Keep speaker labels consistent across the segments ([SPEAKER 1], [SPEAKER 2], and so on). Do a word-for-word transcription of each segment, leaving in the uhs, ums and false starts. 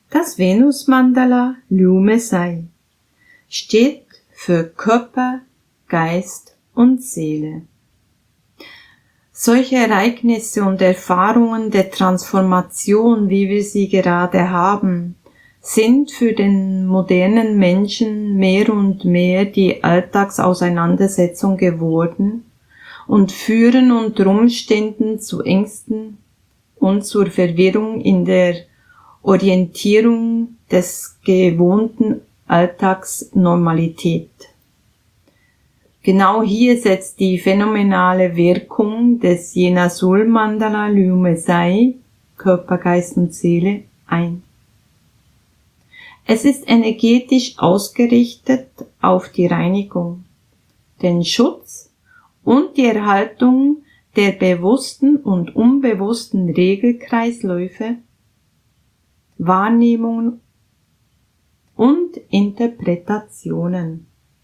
[SPEAKER 1] Das Venus-Mandala Liu-Me-Sai steht für Körper, Geist und Seele. Solche Ereignisse und Erfahrungen der Transformation, wie wir sie gerade haben, sind für den modernen Menschen mehr und mehr die Alltagsauseinandersetzung geworden und führen unter Umständen zu Ängsten und zur Verwirrung in der Orientierung des gewohnten Alltagsnormalität. Genau hier setzt die phänomenale Wirkung des Jena-Sul-Mandala Liu-Me-Sai, Körper, Geist und Seele, ein. Es ist energetisch ausgerichtet auf die Reinigung, den Schutz und die Erhaltung der bewussten und unbewussten Regelkreisläufe, Wahrnehmungen und Interpretationen.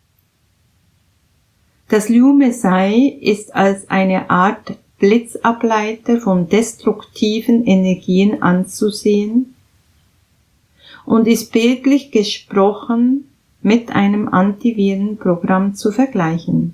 [SPEAKER 1] Das Liu-Me-Sai ist als eine Art Blitzableiter von destruktiven Energien anzusehen und ist bildlich gesprochen mit einem Antivirenprogramm zu vergleichen.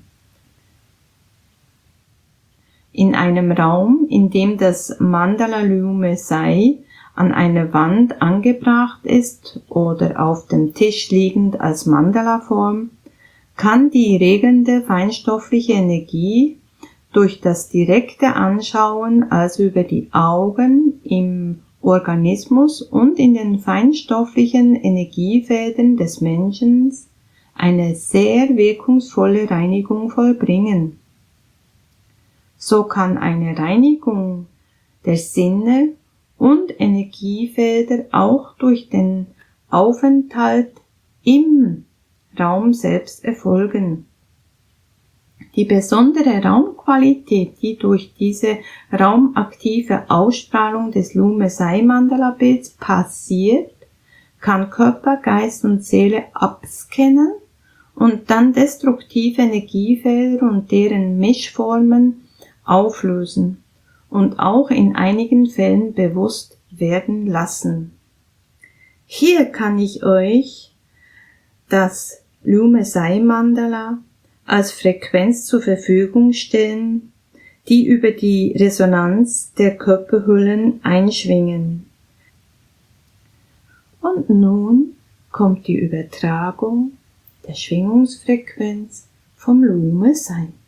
[SPEAKER 1] In einem Raum, in dem das Mandala Liu-Me-Sai an einer Wand angebracht ist oder auf dem Tisch liegend als Mandala-Form, kann die regelnde feinstoffliche Energie durch das direkte Anschauen, also über die Augen, im Organismus und in den feinstofflichen Energiefeldern des Menschen eine sehr wirkungsvolle Reinigung vollbringen. So kann eine Reinigung der Sinne und Energiefelder auch durch den Aufenthalt im Raum selbst erfolgen. Die besondere Raumqualität, die durch diese raumaktive Ausstrahlung des Liu-Me-Sai-Mandala-Bilds passiert, kann Körper, Geist und Seele abscannen und dann destruktive Energiefelder und deren Mischformen auflösen und auch in einigen Fällen bewusst werden lassen. Hier kann ich euch das Liu-Me-Sai-Mandala als Frequenz zur Verfügung stellen, die über die Resonanz der Körperhüllen einschwingen. Und nun kommt die Übertragung der Schwingungsfrequenz vom Liu-Me-Sai.